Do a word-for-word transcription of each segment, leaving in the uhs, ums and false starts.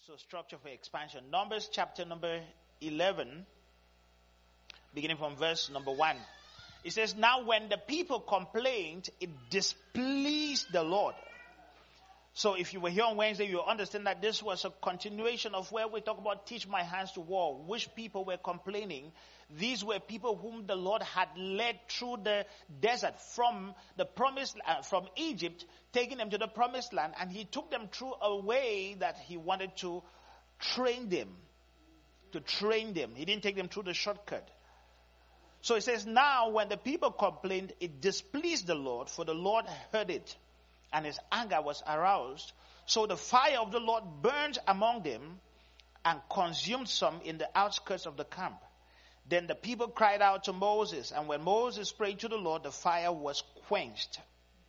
So structure for expansion. Numbers chapter number eleven, beginning from verse number one. It says, now when the people complained, it displeased the Lord. So if you were here on Wednesday, you understand that this was a continuation of where we talk about teach my hands to war. Which people were complaining? These were people whom the Lord had led through the desert from the promised uh, from Egypt, taking them to the promised land, and he took them through a way that he wanted to train them. To train them. He didn't take them through the shortcut. So it says, now when the people complained, it displeased the Lord, for the Lord heard it, and his anger was aroused. So the fire of the Lord burned among them and consumed some in the outskirts of the camp. Then the people cried out to Moses, and when Moses prayed to the Lord, the fire was quenched.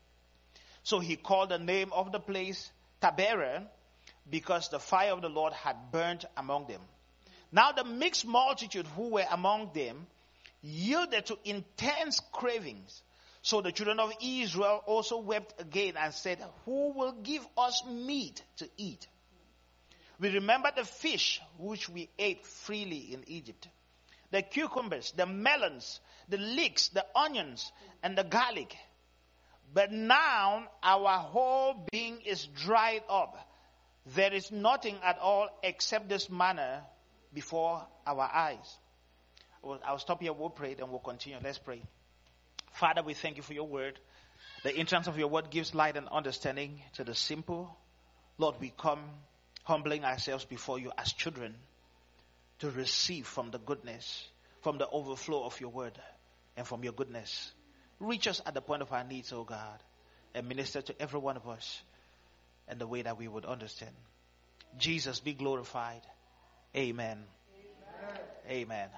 So he called the name of the place Taberah, because the fire of the Lord had burned among them. Now the mixed multitude who were among them yielded to intense cravings. So the children of Israel also wept again and said, who will give us meat to eat? We remember the fish which we ate freely in Egypt, the cucumbers, the melons, the leeks, the onions, and the garlic. But now our whole being is dried up. There is nothing at all except this manna before our eyes. Well, I'll stop here, we'll pray, then we'll continue. Let's pray. Father, we thank you for your word. The entrance of your word gives light and understanding to the simple. Lord, we come humbling ourselves before you as children to receive from the goodness, from the overflow of your word and from your goodness. Reach us at the point of our needs, oh God, and minister to every one of us in the way that we would understand. Jesus, be glorified. Amen. Amen. Amen.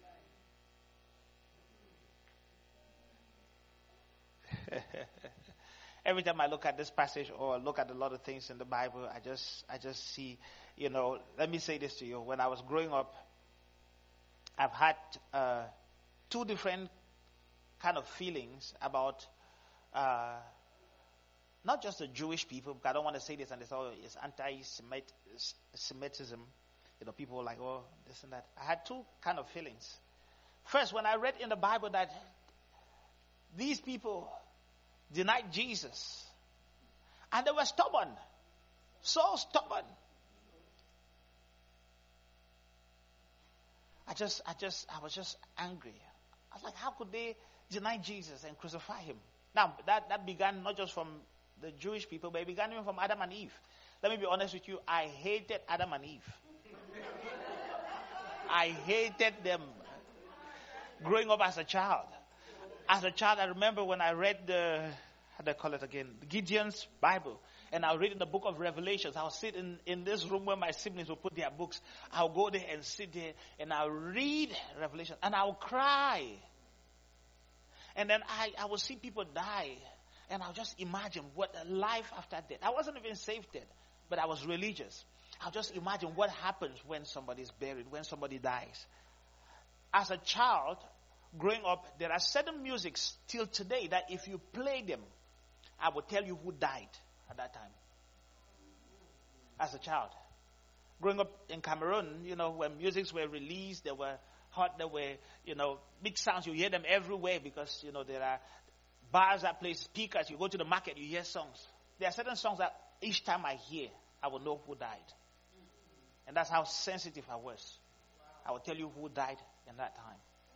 Every time I look at this passage or look at a lot of things in the Bible, I just I just see, you know, let me say this to you. When I was growing up, I've had uh, two different kind of feelings about uh, not just the Jewish people, because I don't want to say this and it's all it's anti-Semitism. You know, people were like, oh, this and that. I had two kind of feelings. First, when I read in the Bible that these people denied Jesus, and they were stubborn, so stubborn. I just, I just, I was just angry. I was like, how could they deny Jesus and crucify him? Now, that, that began not just from the Jewish people, but it began even from Adam and Eve. Let me be honest with you, I hated Adam and Eve. I hated them growing up as a child. As a child, I remember when I read the, how do I call it again, Gideon's Bible. And I'll read in the book of Revelations. I'll sit in, in this room where my siblings will put their books. I'll go there and sit there and I'll read Revelation. And I'll cry. And then I, I will see people die. And I'll just imagine what a life after death. I wasn't even saved then, but I was religious. I'll just imagine what happens when somebody's buried, when somebody dies. As a child, growing up, there are certain musics till today that if you play them, I will tell you who died at that time. As a child. Growing up in Cameroon, you know, when musics were released, they were hot, they were, you know, big sounds. You hear them everywhere because, you know, there are bars that play speakers. You go to the market, you hear songs. There are certain songs that each time I hear, I will know who died. And that's how sensitive I was. I will tell you who died in that time.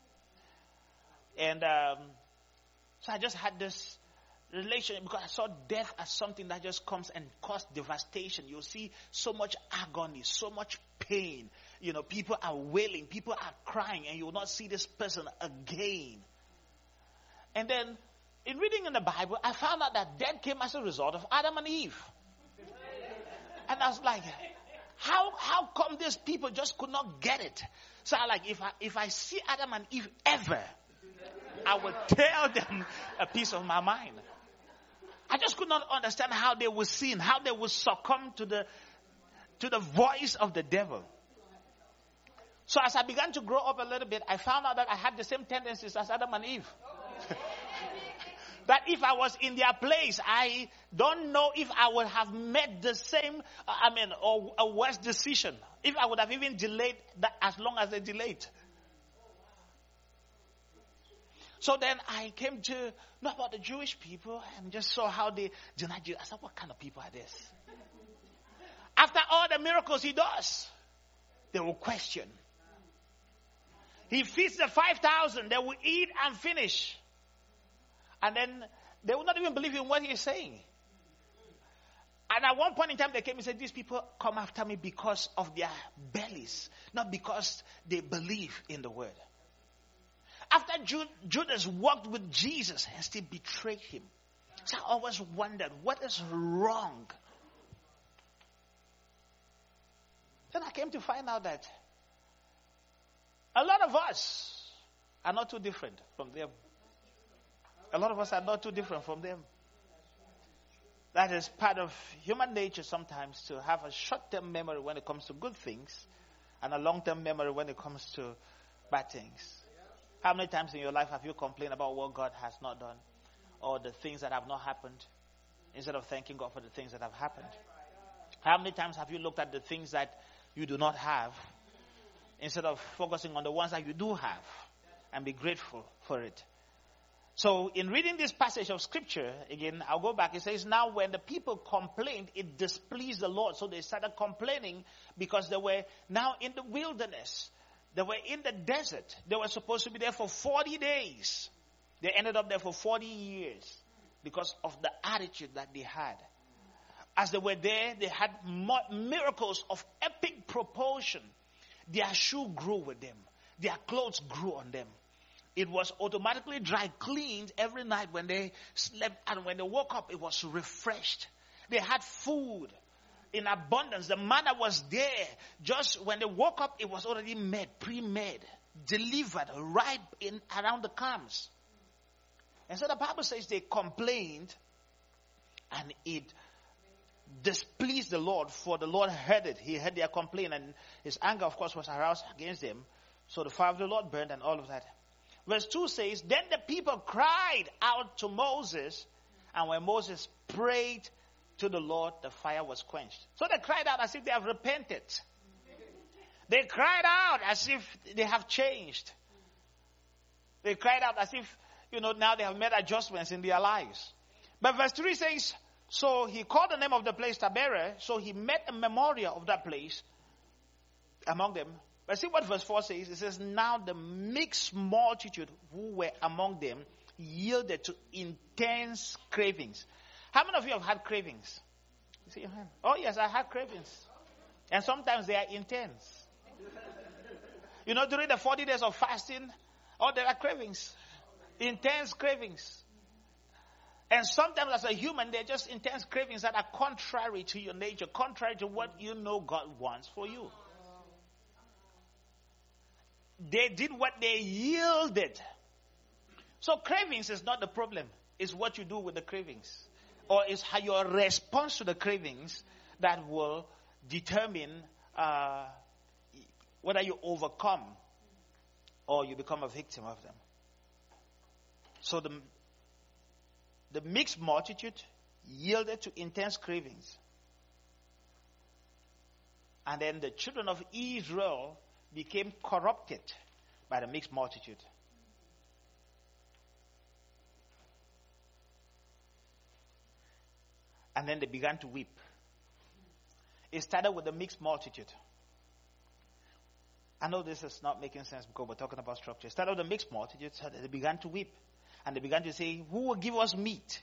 And um, so I just had this relation because I saw death as something that just comes and causes devastation. You'll see so much agony, so much pain. You know, people are wailing, people are crying, and you will not see this person again. And then, in reading in the Bible, I found out that death came as a result of Adam and Eve. And I was like, how how come these people just could not get it? So I like, if I if I see Adam and Eve ever, I will tell them a piece of my mind. I just could not understand how they would sin, how they would succumb to the to the voice of the devil. So as I began to grow up a little bit, I found out that I had the same tendencies as Adam and Eve. That if I was in their place, I don't know if I would have made the same, I mean, or a worse decision. If I would have even delayed that as long as they delayed. So then I came to know about the Jewish people and just saw how they deny Jesus. I said, what kind of people are this? After all the miracles he does, they will question. He feeds the five thousand. They will eat and finish. And then they will not even believe in what he's saying. And at one point in time, they came and said, these people come after me because of their bellies, not because they believe in the word. After Judas walked with Jesus and still betrayed him. So I always wondered, what is wrong? Then I came to find out that a lot of us are not too different from them. A lot of us are not too different from them. That is part of human nature sometimes, to have a short-term memory when it comes to good things and a long-term memory when it comes to bad things. How many times in your life have you complained about what God has not done or the things that have not happened instead of thanking God for the things that have happened? How many times have you looked at the things that you do not have instead of focusing on the ones that you do have and be grateful for it? So in reading this passage of scripture, again, I'll go back. It says, now when the people complained, it displeased the Lord. So they started complaining because they were now in the wilderness. They were in the desert. They were supposed to be there for forty days. They ended up there for forty years because of the attitude that they had. As they were there, they had miracles of epic proportion. Their shoe grew with them. Their clothes grew on them. It was automatically dry cleaned every night when they slept, and when they woke up, it was refreshed. They had food in abundance. The manna was there. Just when they woke up, it was already made, pre-made, delivered right in around the camps. And so the Bible says they complained, and it displeased the Lord, for the Lord heard it. He heard their complaint, and his anger, of course, was aroused against them. So the fire of the Lord burned and all of that. Verse two says, then the people cried out to Moses, and when Moses prayed to the Lord, the fire was quenched. So they cried out as if they have repented. They cried out as if they have changed. They cried out as if, you know, now they have made adjustments in their lives. But verse three says, so he called the name of the place Taberah, so he made a memorial of that place among them. But see what verse four says. It says, now the mixed multitude who were among them yielded to intense cravings. How many of you have had cravings? You see your hand? Oh yes, I had cravings. And sometimes they are intense. You know, during the forty days of fasting, oh, there are cravings. Intense cravings. And sometimes as a human, they're just intense cravings that are contrary to your nature, contrary to what you know God wants for you. They did what they yielded. So cravings is not the problem. It's what you do with the cravings. Or it's how your response to the cravings that will determine uh, whether you overcome or you become a victim of them. So the, the mixed multitude yielded to intense cravings. And then the children of Israel became corrupted by the mixed multitude. And then they began to weep. It started with the mixed multitude. I know this is not making sense because we're talking about structure. It started with the mixed multitude, so they began to weep. And they began to say, who will give us meat?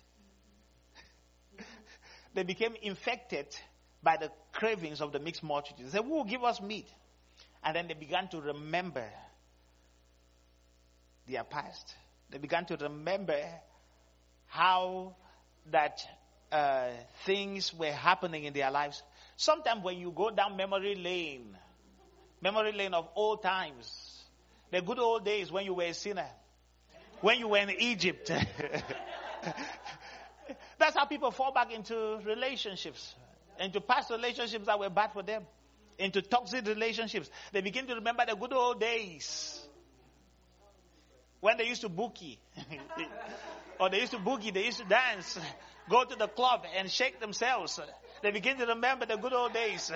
They became infected by the cravings of the mixed multitude. They said, who will give us meat? And then they began to remember their past. They began to remember how that uh, things were happening in their lives. Sometimes when you go down memory lane, memory lane of old times, the good old days when you were a sinner, when you were in Egypt. That's how people fall back into relationships, into past relationships that were bad for them, into toxic relationships. They begin to remember the good old days. When they used to boogie, or they used to boogie, they used to dance, go to the club and shake themselves. They begin to remember the good old days.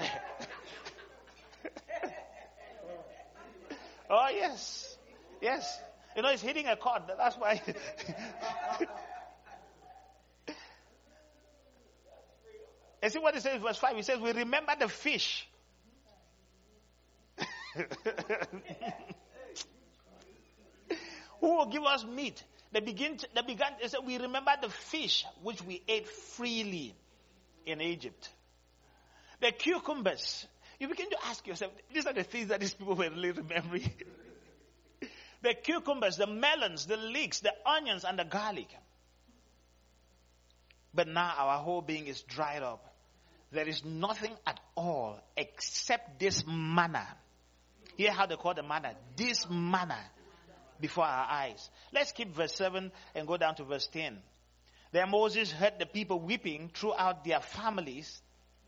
Oh, yes. Yes. You know, it's hitting a chord. That's why. And see what it says in verse five. It says, we remember the fish. Who will give us meat? They begin. To, they began. They said, we remember the fish which we ate freely in Egypt. The cucumbers. You begin to ask yourself, these are the things that these people were really remembering. The cucumbers, the melons, the leeks, the onions, and the garlic. But now our whole being is dried up. There is nothing at all except this manna. Hear how they call the manna. This manna before our eyes. Let's keep verse seven and go down to verse ten. Then Moses heard the people weeping throughout their families,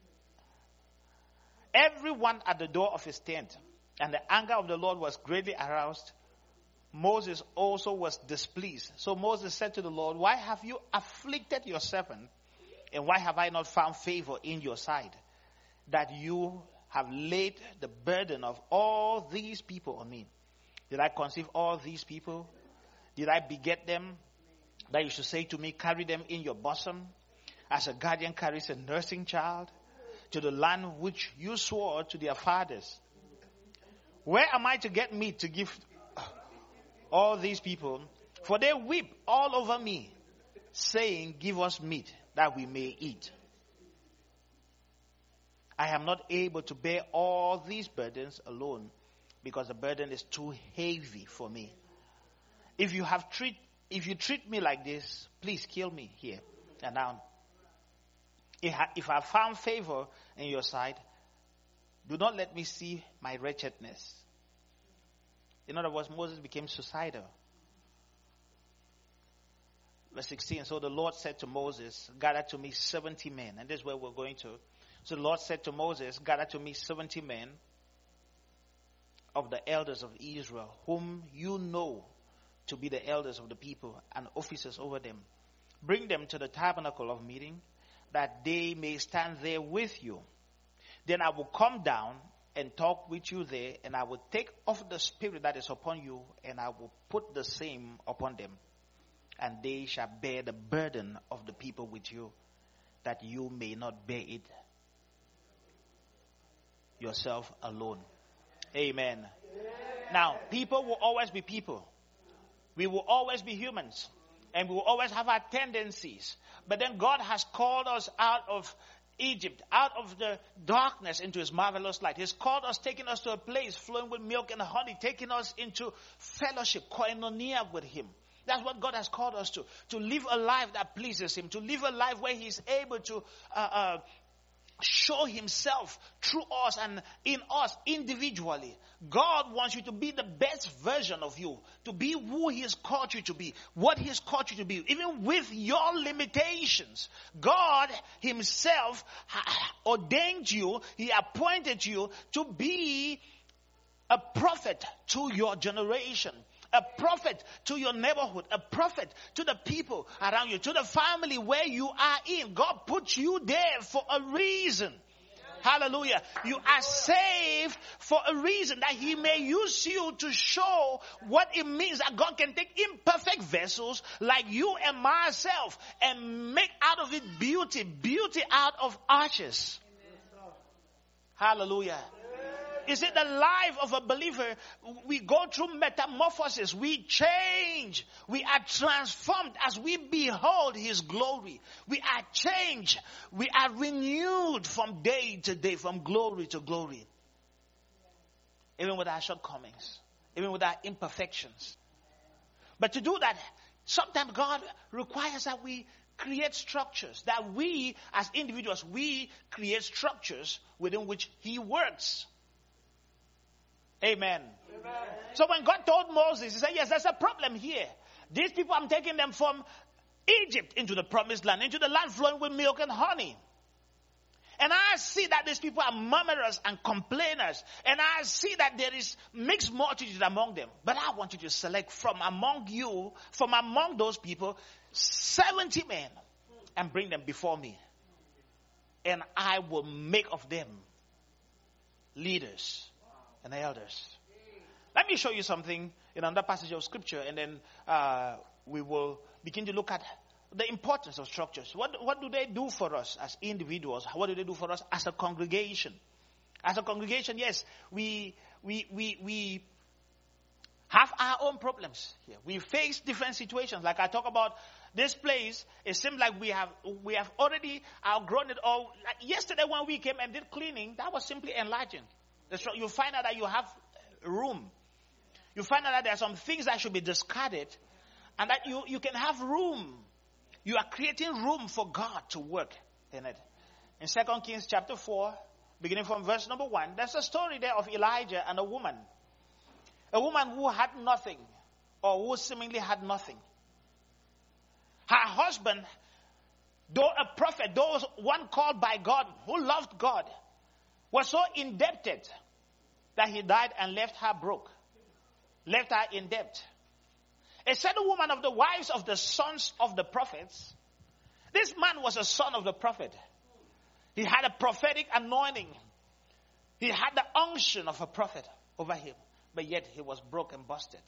everyone at the door of his tent. And the anger of the Lord was greatly aroused. Moses also was displeased. So Moses said to the Lord, why have you afflicted your servant? And why have I not found favor in your sight, that you have laid the burden of all these people on me? Did I conceive all these people? Did I beget them, that you should say to me, carry them in your bosom, as a guardian carries a nursing child, to the land which you swore to their fathers? Where am I to get meat to give all these people? For they weep all over me, saying, give us meat that we may eat. I am not able to bear all these burdens alone, because the burden is too heavy for me. If you have treat, if you treat me like this, please kill me here and now. If I, if I found favor in your sight, do not let me see my wretchedness. In other words, Moses became suicidal. Verse sixteen, so the Lord said to Moses, gather to me seventy men. And this is where we're going to. So the Lord said to Moses, gather to me seventy men of the elders of Israel, whom you know to be the elders of the people and officers over them. Bring them to the tabernacle of meeting, that they may stand there with you. Then I will come down and talk with you there, and I will take off the spirit that is upon you, and I will put the same upon them. And they shall bear the burden of the people with you, that you may not bear it yourself alone. Amen. Amen. Now, people will always be people. We will always be humans. And we will always have our tendencies. But then God has called us out of Egypt, out of the darkness into his marvelous light. He's called us, taking us to a place flowing with milk and honey, taking us into fellowship, koinonia with him. That's what God has called us to. To live a life that pleases him. To live a life where he's able to uh, uh, show himself through us and in us individually. God wants you to be the best version of you. To be who he has called you to be. What he has called you to be. Even with your limitations. God himself ordained you. He appointed you to be a prophet to your generation. A prophet to your neighborhood. A prophet to the people around you. To the family where you are in. God put you there for a reason. Hallelujah. You are saved for a reason, that he may use you to show what it means that God can take imperfect vessels like you and myself and make out of it beauty. Beauty out of ashes. Hallelujah. Is it the life of a believer? We go through metamorphosis. We change. We are transformed as we behold his glory. We are changed. We are renewed from day to day, from glory to glory. Even with our shortcomings. Even with our imperfections. But to do that, sometimes God requires that we create structures. That we, as individuals, we create structures within which he works. Amen. Amen. So when God told Moses, he said, yes, there's a problem here. These people, I'm taking them from Egypt into the promised land, into the land flowing with milk and honey. And I see that these people are murmurers and complainers. And I see that there is mixed multitude among them. But I want you to select from among you, from among those people, seventy men and bring them before me. And I will make of them leaders and elders. Let me show you something in another passage of scripture, and then uh, we will begin to look at the importance of structures. What, what do they do for us as individuals? What do they do for us as a congregation? As a congregation, yes, we we we we have our own problems here. We face different situations. Like I talk about this place, it seems like we have we have already outgrown it all. Like yesterday when we came and did cleaning, that was simply enlarging. You find out that you have room. You find out that there are some things that should be discarded, and that you, you can have room. You are creating room for God to work in it. In Second Kings chapter four, beginning from verse number one, there's a story there of Elijah and a woman. A woman who had nothing, or who seemingly had nothing. Her husband, though a prophet, though one called by God, who loved God, was so indebted that he died and left her broke. Left her in debt. A certain woman of the wives of the sons of the prophets. This man was a son of the prophet. He had a prophetic anointing. He had the unction of a prophet over him. But yet he was broke and busted.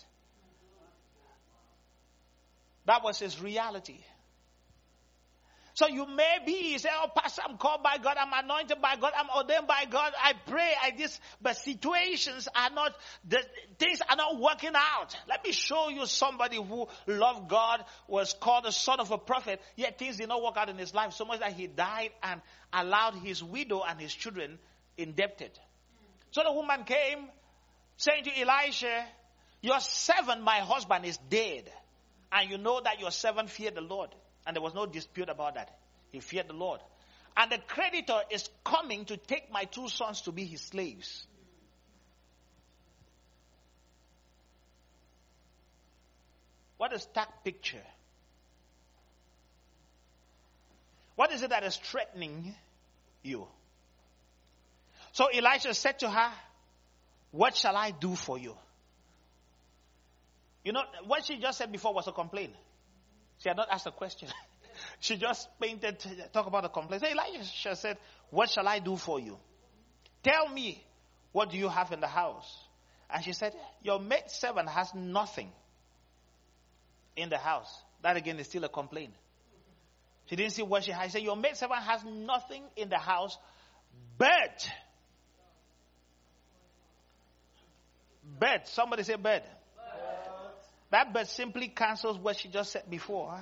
That was his reality. So you may be, you say, oh, Pastor, I'm called by God, I'm anointed by God, I'm ordained by God, I pray, I this, but situations are not, the, things are not working out. Let me show you somebody who loved God, was called the son of a prophet, yet things did not work out in his life, so much that he died and allowed his widow and his children indebted. So the woman came, saying to Elisha, your servant, my husband, is dead, and you know that your servant feared the Lord. And there was no dispute about that. He feared the Lord. And the creditor is coming to take my two sons to be his slaves. What is that picture? What is it that is threatening you? So Elisha said to her, what shall I do for you? You know, what she just said before was a complaint. She had not asked a question. She just painted, talk about the complaint. So Elisha said, what shall I do for you? Tell me, what do you have in the house? And she said, your maid servant has nothing in the house. That again is still a complaint. She didn't see what she had. She said, your maid servant has nothing in the house but bed. Somebody say bed. That but simply cancels what she just said before.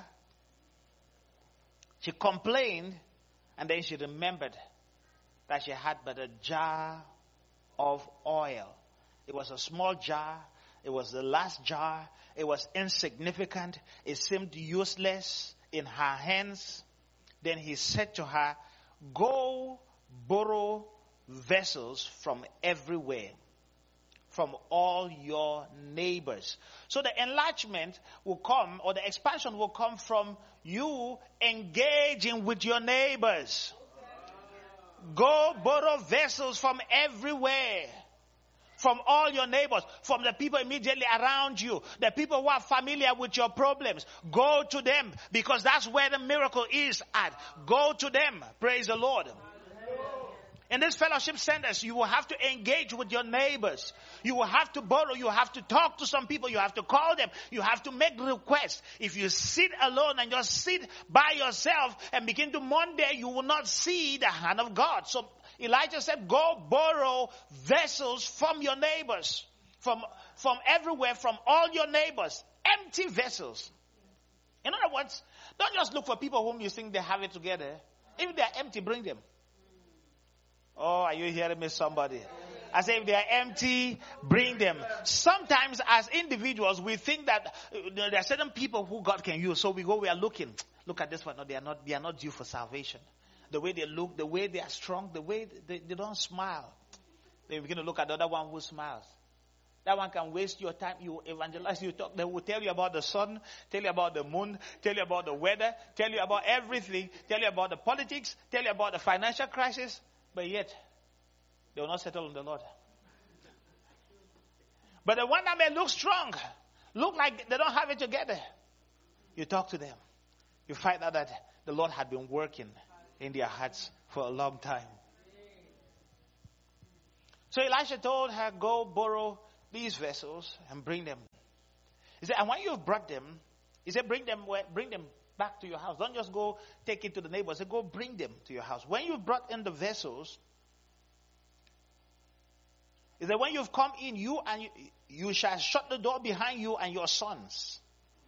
She complained, and then she remembered that she had but a jar of oil. It was a small jar. It was the last jar. It was insignificant. It seemed useless in her hands. Then he said to her, go borrow vessels from everywhere, from all your neighbors. So the enlargement will come, or the expansion will come from you engaging with your neighbors. Go borrow vessels from everywhere. From all your neighbors, from the people immediately around you, the people who are familiar with your problems. Go to them, because that's where the miracle is at. Go to them. Praise the Lord. In this fellowship centers, you will have to engage with your neighbors. You will have to borrow. You have to talk to some people. You have to call them. You have to make requests. If you sit alone and just sit by yourself and begin to mourn there, you will not see the hand of God. So Elijah said, go borrow vessels from your neighbors. From, from everywhere, from all your neighbors. Empty vessels. In other words, don't just look for people whom you think they have it together. If they are empty, bring them. Oh, are you hearing me, somebody? I say if they are empty, bring them. Sometimes as individuals, we think that uh, there are certain people who God can use. So we go, we are looking. Look at this one. No, they are not, they are not due for salvation. The way they look, the way they are strong, the way they, they don't smile. Then we're going to look at the other one who smiles. That one can waste your time. You evangelize, you talk. They will tell you about the sun, tell you about the moon, tell you about the weather, tell you about everything, tell you about the politics, tell you about the financial crisis. But yet, they will not settle on the Lord. But the one that may look strong, look like they don't have it together, you talk to them. You find out that the Lord had been working in their hearts for a long time. So Elisha told her, go borrow these vessels and bring them. He said, and when you've brought them, he said, bring them bring them back to your house. Don't just go take it to the neighbors. He said, go bring them to your house. When you've brought in the vessels, he said, when you've come in, you and you, you shall shut the door behind you and your sons.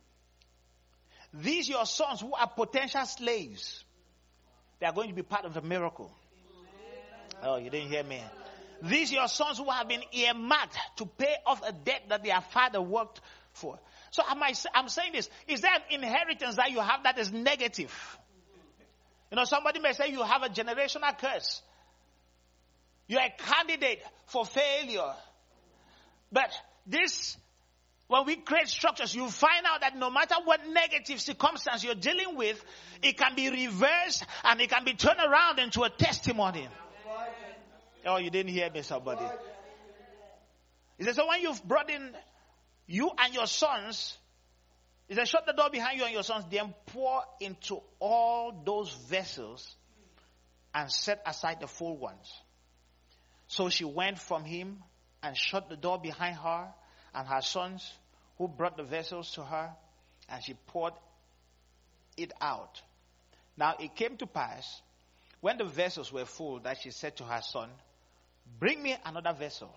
These your sons who are potential slaves, they are going to be part of the miracle. Oh, you didn't hear me. These your sons who have been earmarked to pay off a debt that their father worked for. So am I, I'm saying this. Is there an inheritance that you have that is negative? You know, somebody may say you have a generational curse. You're a candidate for failure. But this, when we create structures, you find out that no matter what negative circumstance you're dealing with, it can be reversed and it can be turned around into a testimony. Oh, you didn't hear me, somebody. He said, so when you've brought in you and your sons, he said, shut the door behind you and your sons, then pour into all those vessels and set aside the full ones. So she went from him and shut the door behind her and her sons who brought the vessels to her, and she poured it out. Now it came to pass, when the vessels were full, that she said to her son, bring me another vessel.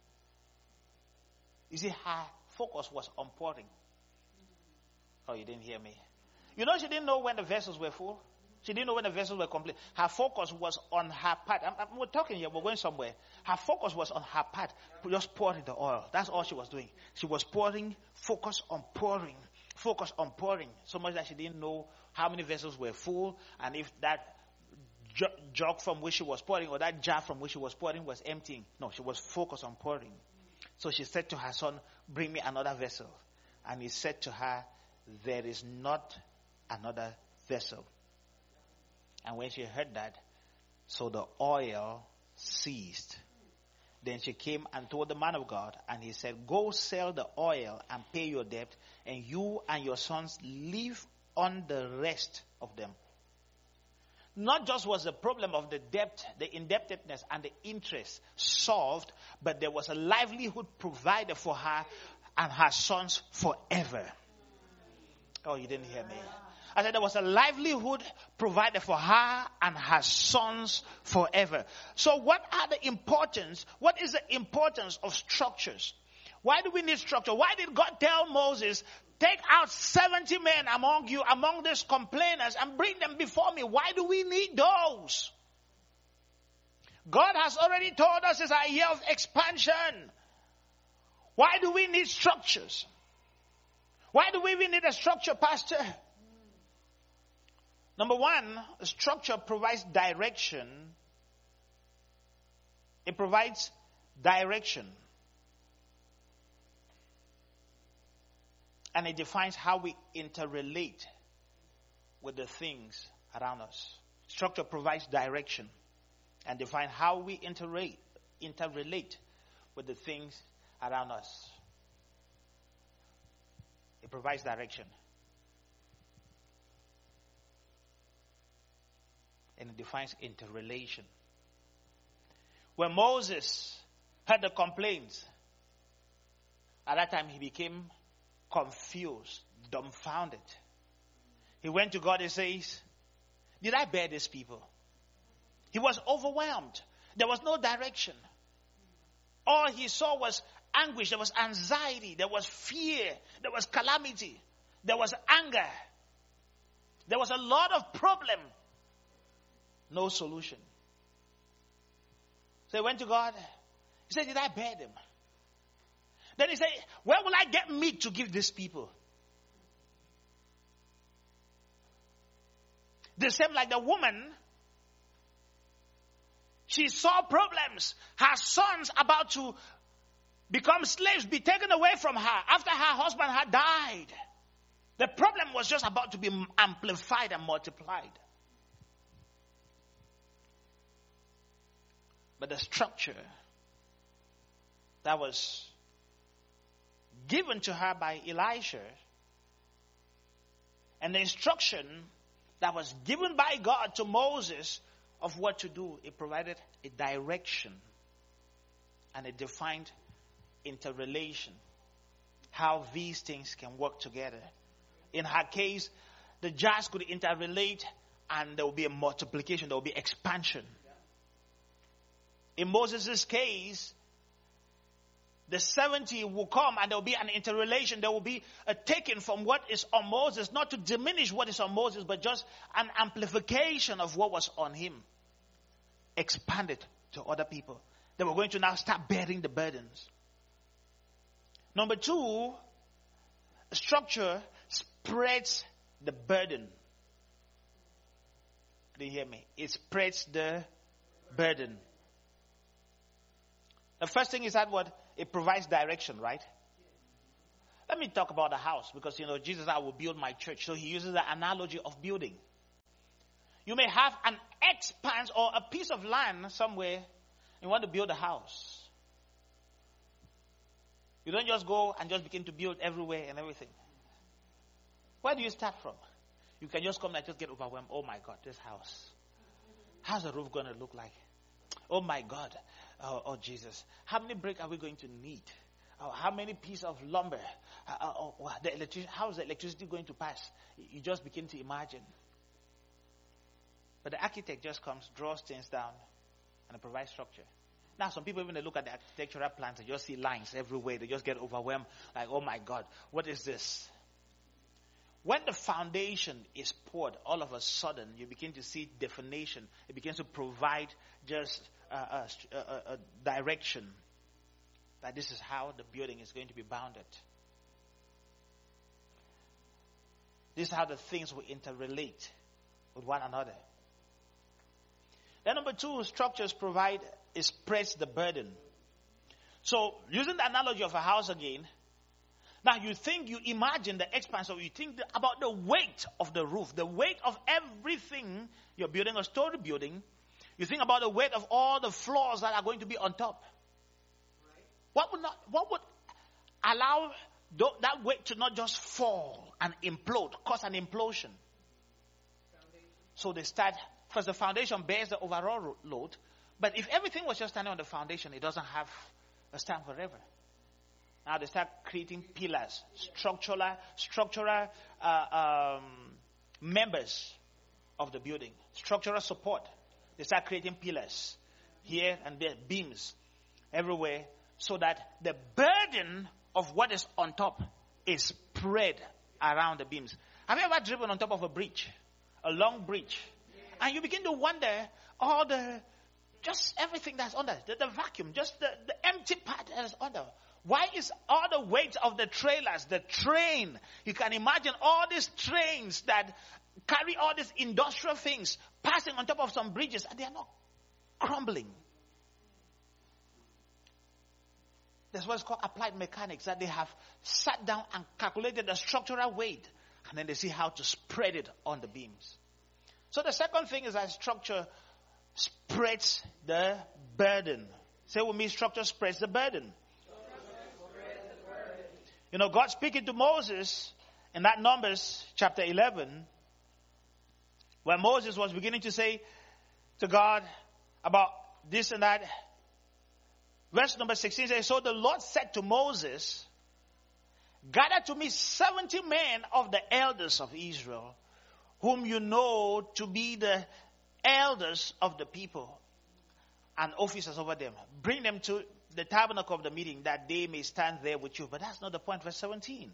You see, her focus was on pouring. Oh, you didn't hear me. You know, she didn't know when the vessels were full. She didn't know when the vessels were complete. Her focus was on her part. I'm, I'm, we're talking here, we're going somewhere. Her focus was on her part. Just pouring the oil. That's all she was doing. She was pouring, focus on pouring. Focus on pouring. So much that she didn't know how many vessels were full, and if that jug from which she was pouring, or that jar from which she was pouring, was emptying. No, she was focused on pouring. So she said to her son, bring me another vessel. And he said to her, there is not another vessel. And when she heard that, so the oil ceased. Then she came and told the man of God, and he said, go sell the oil and pay your debt, and you and your sons live on the rest of them. Not just was the problem of the debt, the indebtedness and the interest solved, but there was a livelihood provided for her and her sons forever. Oh, you didn't hear me. I said there was a livelihood provided for her and her sons forever. So what are the importance? What is the importance of structures? Why do we need structure? Why did God tell Moses, take out seventy men among you, among these complainers, and bring them before me? Why do we need those? God has already told us it's a year of expansion. Why do we need structures? Why do we even need a structure, Pastor? Number one, a structure provides direction. It provides direction. And it defines how we interrelate with the things around us. Structure provides direction and defines how we interrelate, interrelate with the things around us. It provides direction. And it defines interrelation. When Moses heard the complaints, at that time he became confused, dumbfounded. He went to God and says, did I bear these people? He was overwhelmed. There was no direction. All he saw was anguish. There was anxiety. There was fear. There was calamity. There was anger. There was a lot of problem. No solution. So he went to God. He said, did I bear them? Then he said, where will I get meat to give these people? The same like the woman, she saw problems. Her sons about to become slaves, be taken away from her after her husband had died. The problem was just about to be amplified and multiplied. But the structure that was given to her by Elisha and the instruction that was given by God to Moses of what to do, it provided a direction and a defined interrelation, how these things can work together. In her case, the jars could interrelate and there will be a multiplication, there will be expansion. In Moses' case, the seventy will come and there will be an interrelation. There will be a taking from what is on Moses, not to diminish what is on Moses, but just an amplification of what was on him. Expanded to other people. They were going to now start bearing the burdens. Number two, structure spreads the burden. Do you hear me? It spreads the burden. The first thing is that what? It provides direction, right? Let me talk about the house because, you know, Jesus said, I will build my church. So he uses the analogy of building. You may have an expanse or a piece of land somewhere. You want to build a house. You don't just go and just begin to build everywhere and everything. Where do you start from? You can just come and just get overwhelmed. Oh my God, this house. How's the roof going to look like? Oh my God. Oh, oh Jesus. How many bricks are we going to need? Oh, how many pieces of lumber? Uh, oh, oh, the electricity, how is the electricity going to pass? You just begin to imagine. But the architect just comes, draws things down, and provides structure. Now, some people, when they look at the architectural plans, they just see lines everywhere. They just get overwhelmed. Like, oh my God, what is this? When the foundation is poured, all of a sudden, you begin to see definition. It begins to provide just a, a, a, a direction that this is how the building is going to be bounded. This is how the things will interrelate with one another. Then number two, structures provide, it spreads the burden. So, using the analogy of a house again, now you think, you imagine the expanse of, you think about the weight of the roof, the weight of everything you're building, a story building. You think about the weight of all the floors that are going to be on top. Right. What would not, what would allow that weight to not just fall and implode, cause an implosion? Foundation. So they start, first the foundation bears the overall load, but if everything was just standing on the foundation, it doesn't have a stand forever. Now they start creating pillars, structural, structural uh, um, members of the building, structural support. They start creating pillars here and there, beams everywhere, so that the burden of what is on top is spread around the beams. Have you ever driven on top of a bridge, a long bridge, and you begin to wonder all the, just everything that's under, the, the vacuum, just the, the empty part that is under. Why is all the weight of the trailers, the train, you can imagine all these trains that carry all these industrial things passing on top of some bridges and they are not crumbling. That's what's called applied mechanics, that they have sat down and calculated the structural weight and then they see how to spread it on the beams. So the second thing is that structure spreads the burden. Say with me, structure spreads the burden. You know, God speaking to Moses in that Numbers chapter eleven, where Moses was beginning to say to God about this and that. Verse number sixteen says, so the Lord said to Moses, gather to me seventy men of the elders of Israel, whom you know to be the elders of the people and officers over them. Bring them to the tabernacle of the meeting, that they may stand there with you. But that's not the point. Verse seventeen.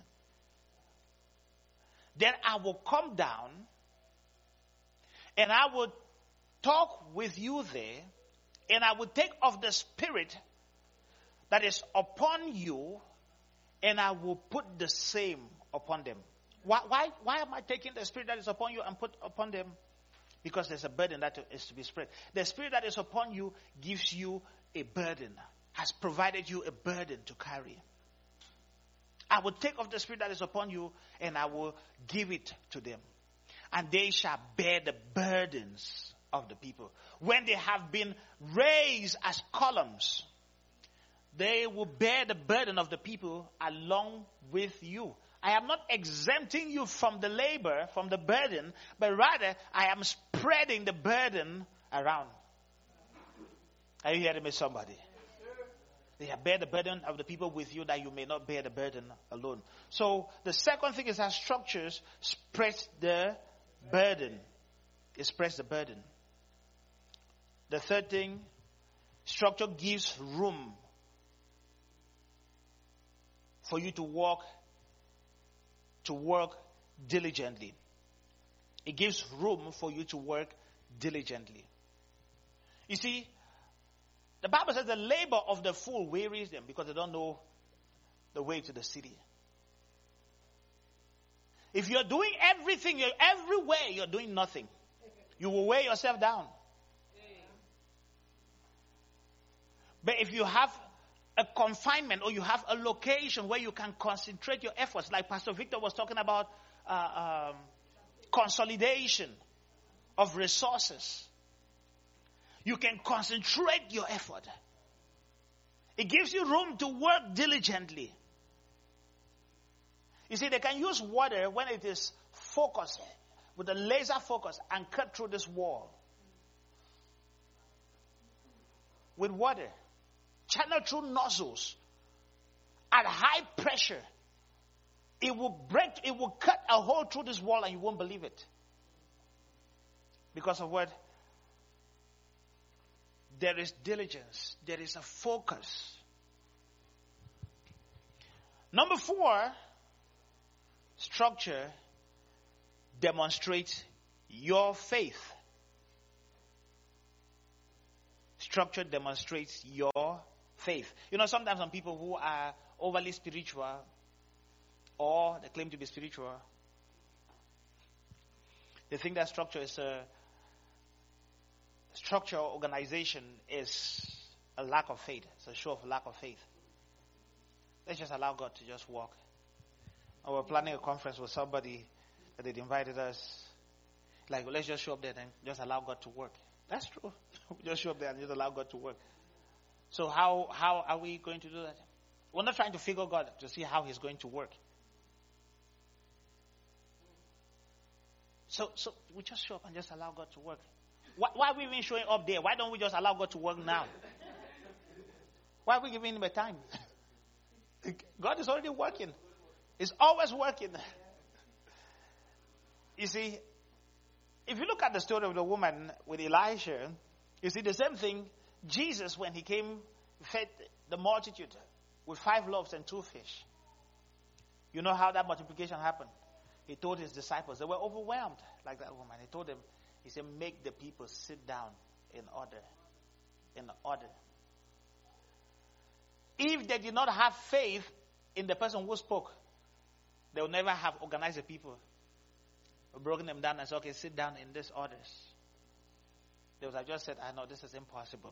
Then I will come down and I will talk with you there, and I will take of the spirit that is upon you, and I will put the same upon them. Why, why, why am I taking the spirit that is upon you and put upon them? Because there's a burden that is to be spread. The spirit that is upon you gives you a burden. has provided you a burden to carry. I will take of the Spirit that is upon you, and I will give it to them. And they shall bear the burdens of the people. When they have been raised as columns, they will bear the burden of the people along with you. I am not exempting you from the labor, from the burden, but rather I am spreading the burden around. Are you hearing me, somebody? They have bear the burden of the people with you, that you may not bear the burden alone. So the second thing is that structures spread the burden. It spreads the burden. The third thing, structure gives room for you to walk, to work diligently. It gives room for you to work diligently. You see, the Bible says the labor of the fool wearies them because they don't know the way to the city. If you're doing everything, you're everywhere, you're doing nothing, you will wear yourself down. But if you have a confinement, or you have a location where you can concentrate your efforts, like Pastor Victor was talking about, uh, um, consolidation of resources. You can concentrate your effort. It gives you room to work diligently. You see, they can use water when it is focused, with a laser focus, and cut through this wall. With water. Channel through nozzles. At high pressure. It will break, it will cut a hole through this wall and you won't believe it. Because of what? There is diligence. There is a focus. Number four, structure demonstrates your faith. Structure demonstrates your faith. You know, sometimes some people who are overly spiritual, or they claim to be spiritual, they think that structure is a structure or organization is a lack of faith. It's a show of lack of faith. Let's just allow God to just walk. I was planning a conference with somebody that they'd invited us. Like, well, let's just show up there and just allow God to work. That's true. We just show up there and just allow God to work. So how how are we going to do that? We're not trying to figure God to see how He's going to work. So so we just show up and just allow God to work. Why, why are we even showing up there? Why don't we just allow God to work now? Why are we giving Him a time? God is already working. He's always working. You see, if you look at the story of the woman with Elisha, you see the same thing. Jesus, when He came, fed the multitude with five loaves and two fish. You know how that multiplication happened? He told His disciples, they were overwhelmed like that woman. He told them, He said, make the people sit down in order. In order. If they did not have faith in the person who spoke, they would never have organized the people, broken them down and said, okay, sit down in this orders. They would have just said, I know this is impossible.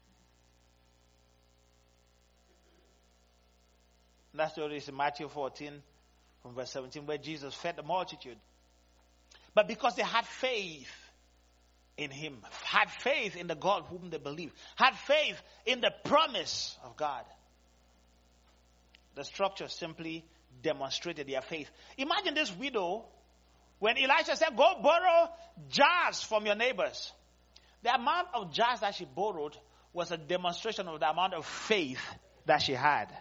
That story is in Matthew fourteen, from verse seventeen, where Jesus fed the multitude. But because they had faith in Him, had faith in the God whom they believed, had faith in the promise of God, the structure simply demonstrated their faith. Imagine this widow, when Elisha said, go borrow jars from your neighbors. The amount of jars that she borrowed was a demonstration of the amount of faith that she had.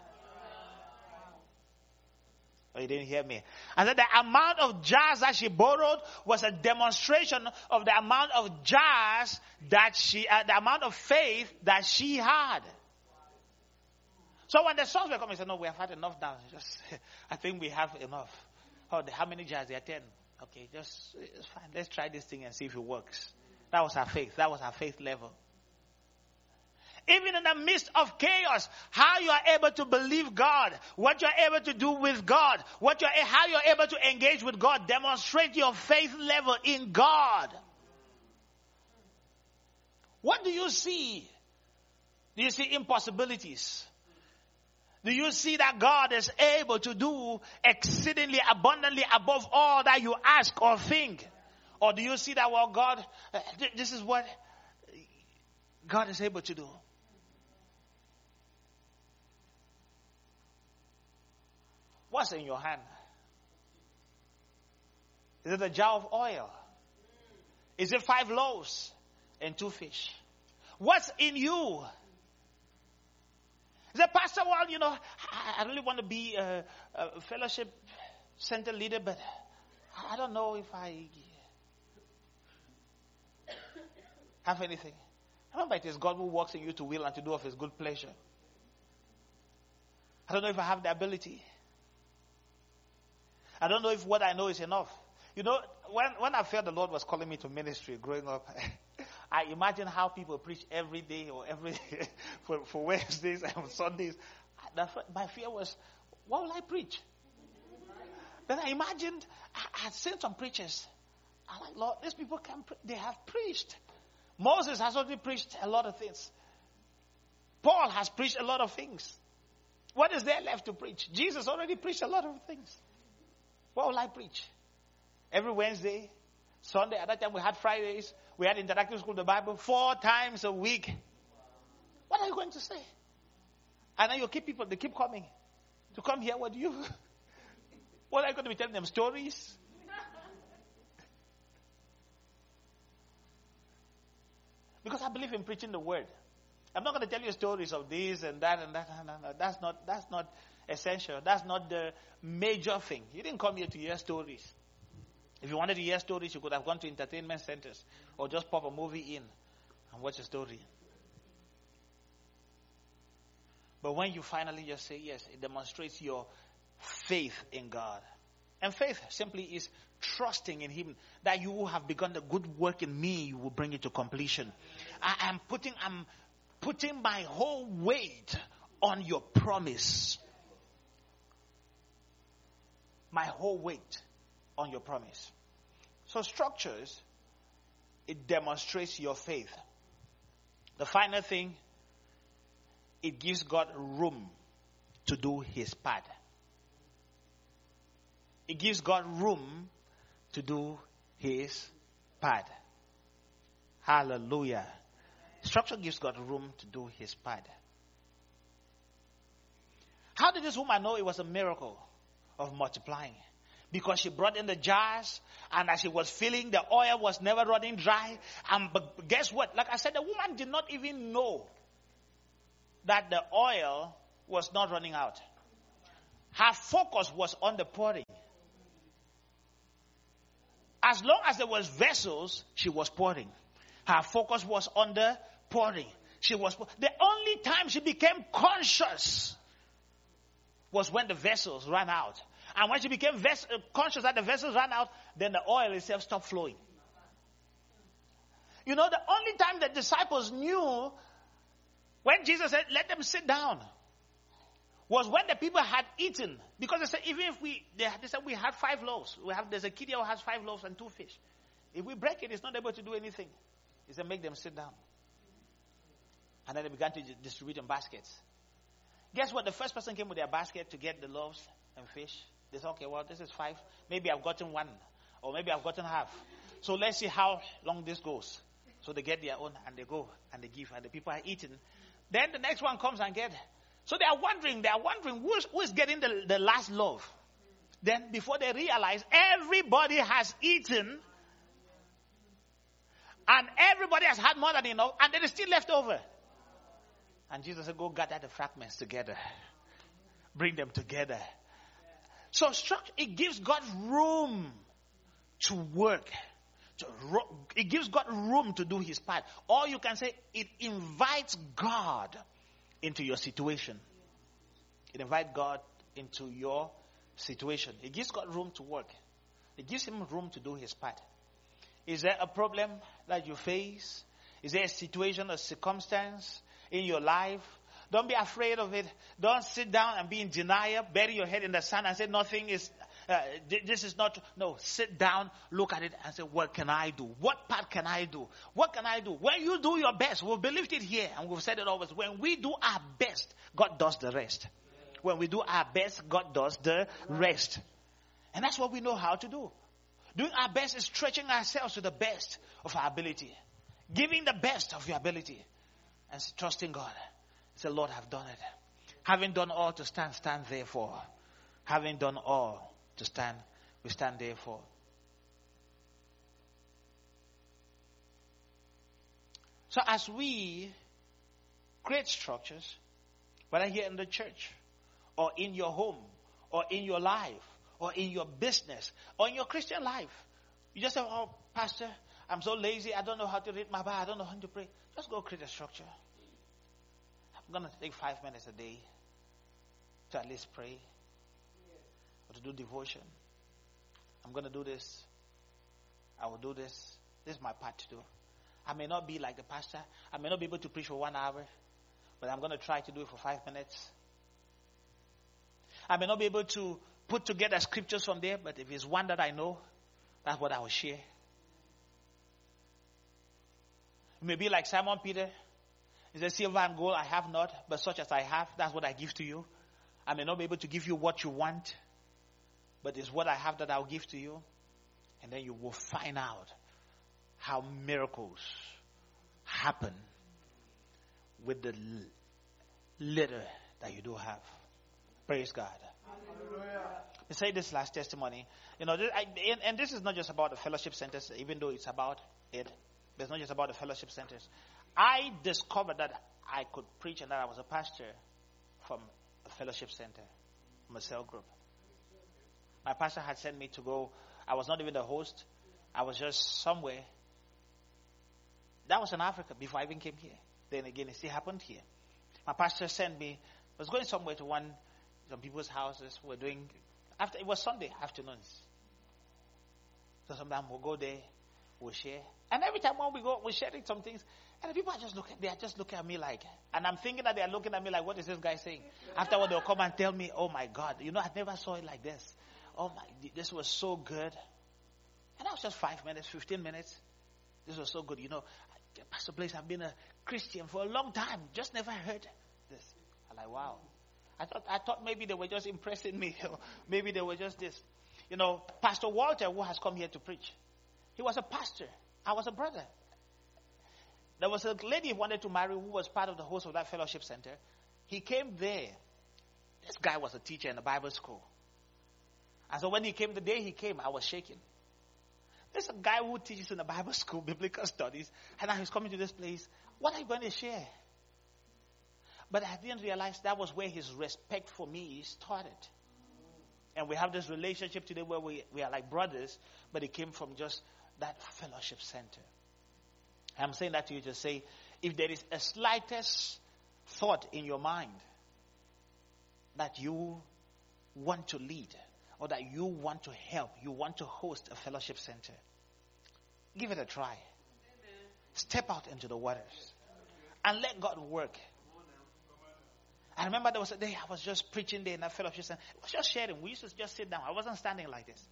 Oh, you didn't hear me. I said the amount of jars that she borrowed was a demonstration of the amount of jars that she, uh, the amount of faith that she had. So when the sons were coming, they said, no, we have had enough now. Just, I think we have enough. Oh, how many jars? There are ten. Okay, just, it's fine. Let's try this thing and see if it works. That was her faith. That was her faith level. Even in the midst of chaos, how you are able to believe God, what you are able to do with God, what you are, how you are able to engage with God, demonstrate your faith level in God. What do you see Do you see impossibilities? Do you see that God is able to do exceedingly abundantly above all that you ask or think? Or do you see that, well, God, this is what God is able to do? What's in your hand? Is it a jar of oil? Is it five loaves and two fish? What's in you? Is it, Pastor, well, you know, I really want to be a, a fellowship center leader, but I don't know if I have anything. Remember, it is God who works in you to will and to do of his good pleasure. I don't know if I have the ability. I don't know if what I know is enough. You know, when, when I felt the Lord was calling me to ministry growing up, I imagine how people preach every day or every for, for Wednesdays and Sundays. My fear was, what will I preach? Then I imagined, I had seen some preachers. I'm like, Lord, these people can, pre- they have preached. Moses has already preached a lot of things. Paul has preached a lot of things. What is there left to preach? Jesus already preached a lot of things. What will I preach? Every Wednesday, Sunday, at that time we had Fridays, we had interactive school of the Bible four times a week. What are you going to say? And then you keep people, they keep coming to come here. What do you? What are you going to be telling them? Stories? Because I believe in preaching the word. I'm not going to tell you stories of this and that and that. No, no, no. That's not, that's not essential. That's not the major thing. You didn't come here to hear stories. If you wanted to hear stories, you could have gone to entertainment centers or just pop a movie in and watch a story. But when you finally just say yes, it demonstrates your faith in God. And faith simply is trusting in him that you have begun the good work in me, you will bring it to completion. I am putting, I'm putting my whole weight on your promise. My whole weight on your promise. So structures, it demonstrates your faith. The final thing, it gives God room to do his part. It gives God room to do his part. Hallelujah. Structure gives God room to do his part. How did this woman know it was a miracle of multiplying? Because she brought in the jars, and as she was filling, the oil was never running dry. And but guess what? Like I said, the woman did not even know that the oil was not running out. Her focus was on the pouring. As long as there was vessels, she was pouring. Her focus was on the pouring. She was the only time she became conscious was when the vessels ran out. And when she became ves- conscious that the vessels ran out, then the oil itself stopped flowing. You know, the only time the disciples knew when Jesus said, let them sit down, was when the people had eaten. Because they said, even if we, they, they said we had five loaves. We have, there's a kid here who has five loaves and two fish. If we break it, it's not able to do anything. He said, make them sit down. And then they began to distribute in baskets. Guess what? The first person came with their basket to get the loaves and fish. They said, okay, well, this is five. Maybe I've gotten one. Or maybe I've gotten half. So let's see how long this goes. So they get their own and they go and they give. And the people are eating. Then the next one comes and get. So they are wondering, they are wondering who's, who is getting the, the last loaf. Then before they realize, everybody has eaten. And everybody has had more than enough. And there is still left over. And Jesus said, go gather the fragments together. Bring them together. So structure, it gives God room to work. To ro- it gives God room to do his part. Or you can say it invites God into your situation. It invites God into your situation. It gives God room to work. It gives him room to do his part. Is there a problem that you face? Is there a situation, a circumstance in your life? Don't be afraid of it. Don't sit down and be in denial, bury your head in the sand and say nothing is, Uh, this is not, no, sit down, look at it and say, what can I do? What part can I do? What can I do? When you do your best, we've believed it here and we've said it always. When we do our best, God does the rest. When we do our best, God does the rest. And that's what we know how to do. Doing our best is stretching ourselves to the best of our ability. Giving the best of your ability. And trusting God. Say, Lord, I've done it. Having done all to stand, stand therefore. Having done all to stand, we stand therefore. So as we create structures, whether here in the church, or in your home, or in your life, or in your business, or in your Christian life, you just say, oh, Pastor, I'm so lazy, I don't know how to read my Bible, I don't know how to pray. Just go create a structure. I'm going to take five minutes a day to at least pray. To do devotion. I'm going to do this. I will do this. This is my part to do. I may not be like the pastor. I may not be able to preach for one hour. But I'm going to try to do it for five minutes. I may not be able to put together scriptures from there. But if it's one that I know, that's what I will share. It may be like Simon Peter. He said, silver and gold I have not. But such as I have, that's what I give to you. I may not be able to give you what you want. But it's what I have that I'll give to you. And then you will find out how miracles happen with the little that you do have. Praise God. Hallelujah. I say this last testimony. You know, I, and, and this is not just about the fellowship centers, even though it's about it. But it's not just about the fellowship centers. I discovered that I could preach and that I was a pastor from a fellowship center, from a cell group. My pastor had sent me to go. I was not even the host. I was just somewhere. That was in Africa before I even came here. Then again, it still happened here. My pastor sent me. I was going somewhere to one, some people's houses. We're doing, after it was Sunday afternoons. So sometimes we'll go there, we'll share. And every time when we go, we're sharing some things. And the people are just looking, they are just looking at me like, and I'm thinking that they are looking at me like, what is this guy saying? Afterward, they'll come and tell me, oh my God, you know, I never saw it like this. Oh my, this was so good. And that was just five minutes, fifteen minutes. This was so good. You know, Pastor Blaze, I've been a Christian for a long time. Just never heard this. I'm like, wow. I thought, I thought maybe they were just impressing me. Maybe they were just this. You know, Pastor Walter, who has come here to preach, he was a pastor. I was a brother. There was a lady who wanted to marry who was part of the host of that fellowship center. He came there. This guy was a teacher in the Bible school. And so when he came, the day he came, I was shaking. There's a guy who teaches in the Bible school, biblical studies, and now he's coming to this place. What are you going to share? But I didn't realize that was where his respect for me started. And we have this relationship today where we, we are like brothers, but it came from just that fellowship center. I'm saying that to you to say, if there is a slightest thought in your mind that you want to lead, or that you want to help, you want to host a fellowship center, give it a try. Amen. Step out into the waters and let God work. I remember there was a day I was just preaching there in that fellowship center. I was just sharing. We used to just sit down. I wasn't standing like this.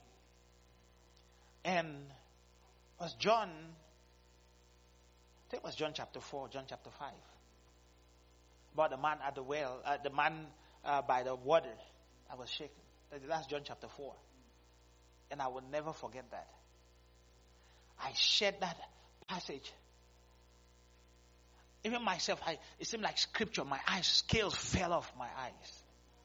And it was John, I think it was John chapter four, John chapter five. About the man at the well, uh, the man uh, by the water. I was shaking. That's John chapter four. And I will never forget that. I shared that passage. Even myself, I, it seemed like scripture. My eyes, scales fell off my eyes.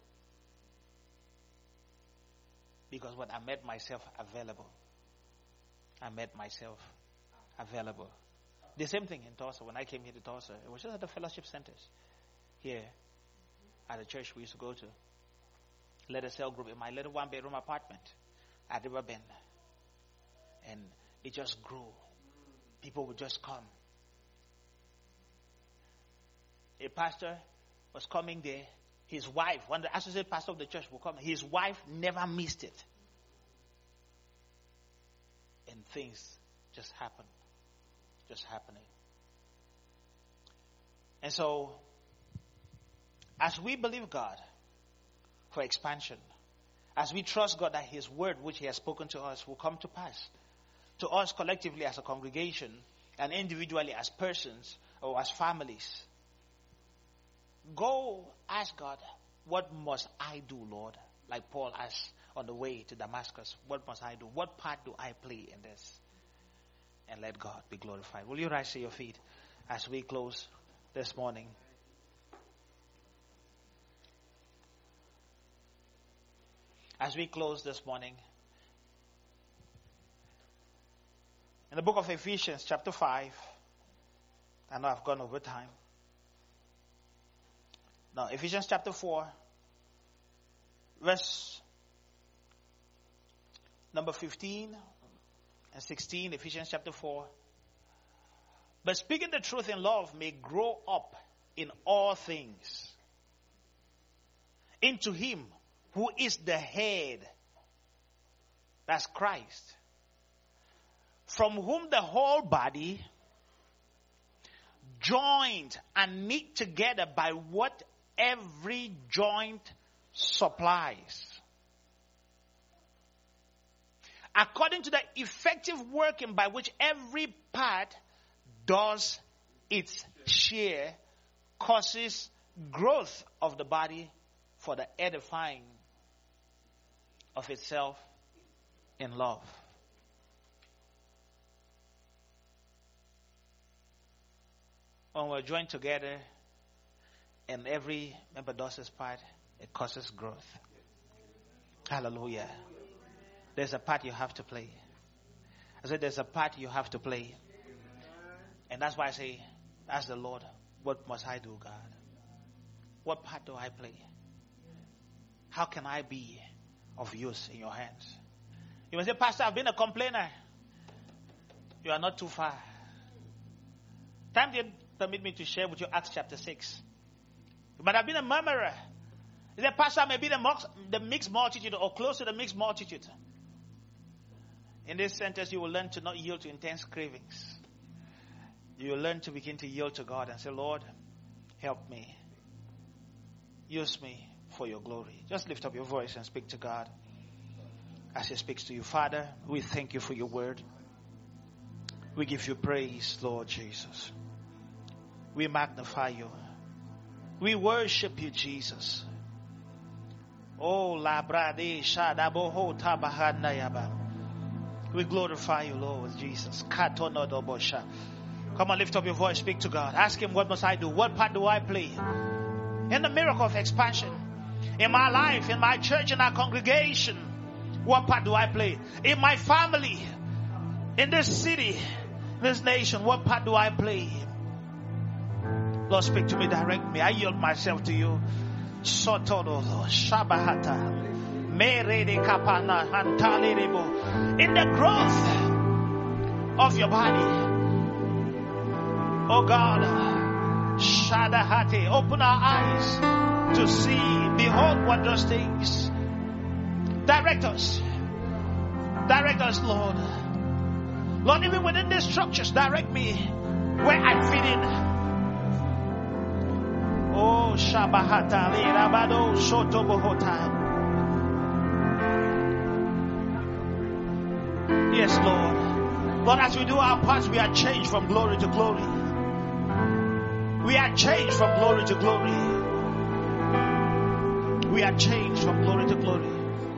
Because when I made myself available, I made myself available. The same thing in Tulsa. When I came here to Tulsa, it was just at the fellowship centers here at the church we used to go to. Led a cell group in my little one-bedroom apartment at River Bend. And it just grew. People would just come. A pastor was coming there. His wife, one of the associate pastor of the church would come. His wife never missed it. And things just happened. Just happening. And so, as we believe God for expansion, As we trust God that His word, which He has spoken to us, will come to pass. To us collectively as a congregation and individually as persons or as families. Go ask God, what must I do, Lord? Like Paul asked on the way to Damascus, what must I do? What part do I play in this? And let God be glorified. Will you rise to your feet as we close this morning? As we close this morning, in the book of Ephesians chapter five, I know I've gone over time. Now, Ephesians chapter four, verse number fifteen and sixteen, Ephesians chapter four. But speaking the truth in love may grow up in all things into Him who is the head, that's Christ, from whom the whole body, joined and knit together by what every joint supplies, according to the effective working by which every part does its share, causes growth of the body for the edifying of itself in love. When we're joined together and every member does his part, it causes growth. Hallelujah. There's a part you have to play. I said there's a part you have to play. And that's why I say, ask the Lord, what must I do, God? What part do I play? How can I be of use in your hands? You may say, Pastor, I've been a complainer. You are not too far. Time didn't permit me to share with you Acts chapter six. You might have been a murmurer. You say, Pastor, I may be the, mox, the mixed multitude or close to the mixed multitude. In this sentence, you will learn to not yield to intense cravings. You will learn to begin to yield to God and say, Lord, help me. Use me for your glory. Just lift up your voice and speak to God as He speaks to you. Father, we thank you for your word. We give you praise, Lord Jesus. We magnify you. We worship you, Jesus. Oh, la brade shadaboho tabahanayaba. We glorify you, Lord Jesus. Katonodobosha. Come on, lift up your voice, speak to God. Ask Him, what must I do? What part do I play in the miracle of expansion? In my life, in my church, in our congregation, what part do I play? In my family, in this city, this nation, what part do I play? Lord, speak to me, direct me. I yield myself to you. Sotodo, Shabahata, Merede Kapana, Antalebo. In the growth of your body, oh God, Shadahate, open our eyes to see, behold wondrous things. Direct us. Direct us, Lord. Lord, even within these structures, direct me where I fit in. Oh, Shabahata, Rabado, Shotobohota. Yes, Lord. Lord, as we do our parts, we are changed from glory to glory. We are changed from glory to glory. We are changed from glory to glory.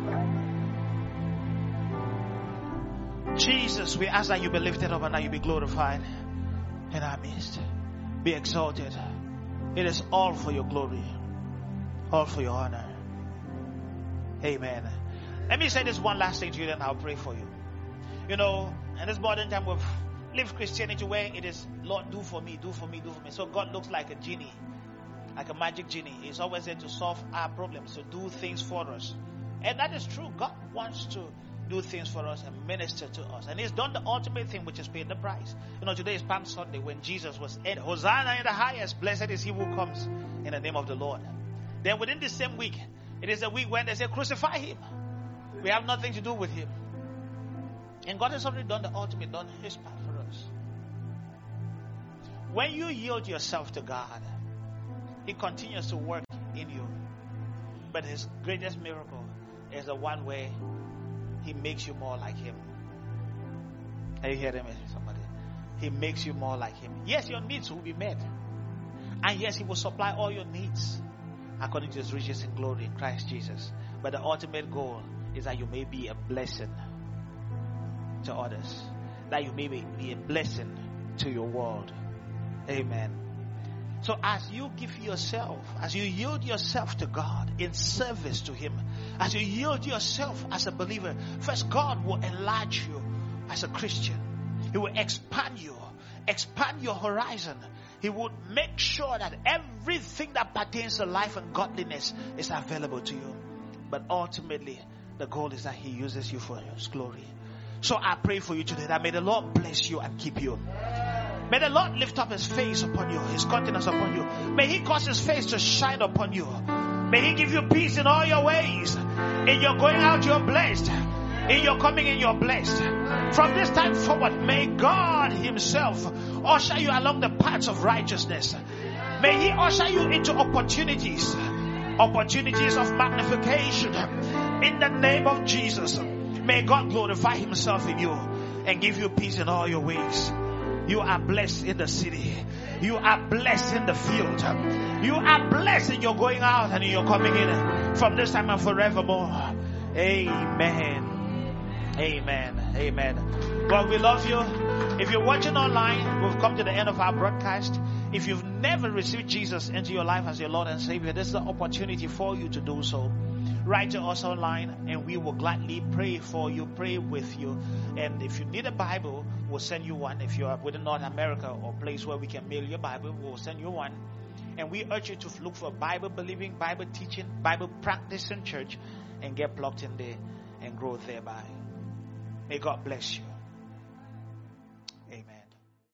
Jesus, we ask that you be lifted up and that you be glorified in our midst. Be exalted. It is all for your glory, all for your honor. Amen. Let me say this one last thing to you, then I'll pray for you. You know, in this modern time, we've lived Christianity where it is, Lord, do for me, do for me, do for me. So God looks like a genie, like a magic genie. He's always there to solve our problems, to do things for us. And that is true. God wants to do things for us and minister to us. And He's done the ultimate thing, which is paid the price. You know, today is Palm Sunday when Jesus was in Hosanna in the highest. Blessed is He who comes in the name of the Lord. Then within the same week, it is a week when they say, crucify Him. We have nothing to do with Him. And God has already done the ultimate, done His part for us. When you yield yourself to God, He continues to work in you. But His greatest miracle is the one where He makes you more like Him. Are you hearing me, somebody? He makes you more like Him. Yes, your needs will be met. And yes, He will supply all your needs according to His riches in glory in Christ Jesus. But the ultimate goal is that you may be a blessing to others. That you may be a blessing to your world. Amen. So as you give yourself, as you yield yourself to God in service to Him, as you yield yourself as a believer, first God will enlarge you as a Christian. He will expand you, expand your horizon. He would make sure that everything that pertains to life and godliness is available to you. But ultimately, the goal is that He uses you for His glory. So I pray for you today that may the Lord bless you and keep you. May the Lord lift up His face upon you, His countenance upon you. May He cause His face to shine upon you. May He give you peace in all your ways. In your going out, you're blessed. In your coming in, you're blessed. From this time forward, may God Himself usher you along the paths of righteousness. May He usher you into opportunities. Opportunities of magnification. In the name of Jesus. May God glorify Himself in you and give you peace in all your ways. You are blessed in the city. You are blessed in the field. You are blessed in your going out and in your coming in. From this time and forevermore. Amen. Amen. Amen. God, we love you. If you're watching online, we've come to the end of our broadcast. If you've never received Jesus into your life as your Lord and Savior, this is the opportunity for you to do so. Write to us online and we will gladly pray for you, pray with you. And if you need a Bible, we'll send you one. If you're within North America or a place where we can mail your Bible, we'll send you one. And we urge you to look for a Bible believing, Bible teaching, Bible practicing church and get plugged in there and grow thereby. May God bless you.